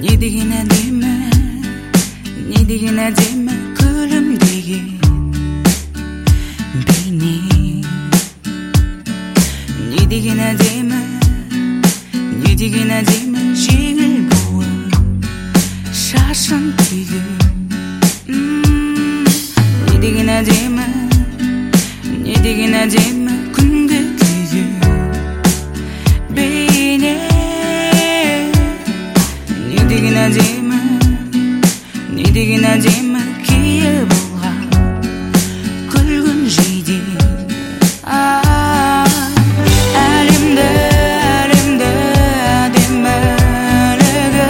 не деген әдемі, не деген әдемі күлімдеген бейне. Не деген әдемі, не деген әдемі жеңіл буып шашын түйген. Не деген әдемі, не деген әдемі күнге күйген бейне. Не деген әдемі, не деген әдемі кие болған күлгін жейде. Әлемді әдемілігі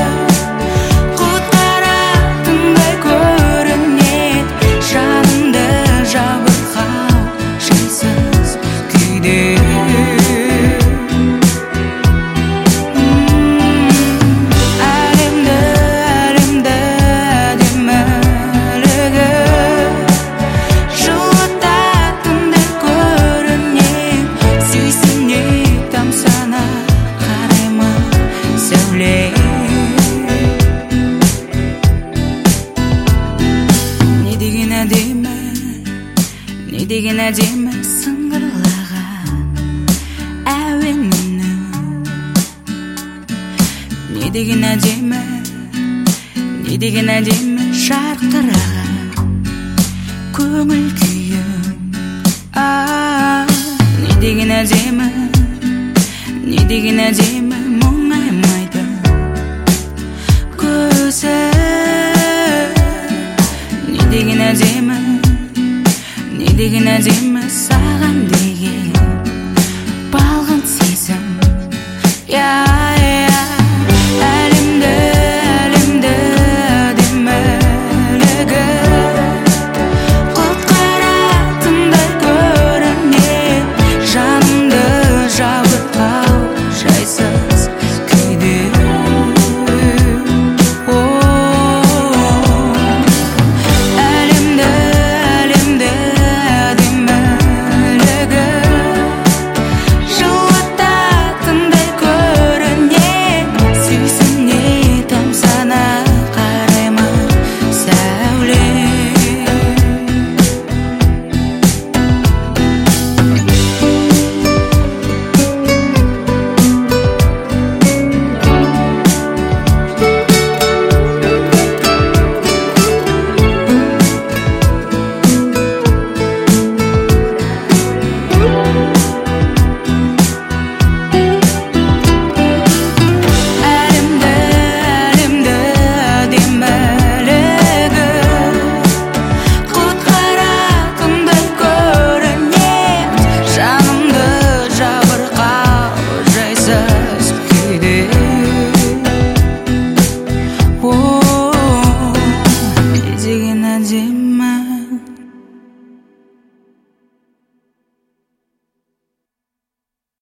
құтқаратындай көрінеді, жанымды жабырқау жайсыз күйде. Не деген әдемі сыңғырлаған әуен үні. Не деген әдемі, не деген әдемі жарқыраған көңіл күйім. Не деген әдемі, не деген әдемі мұңаймайды көзі. Не деген әдемі, не деген әдемі саған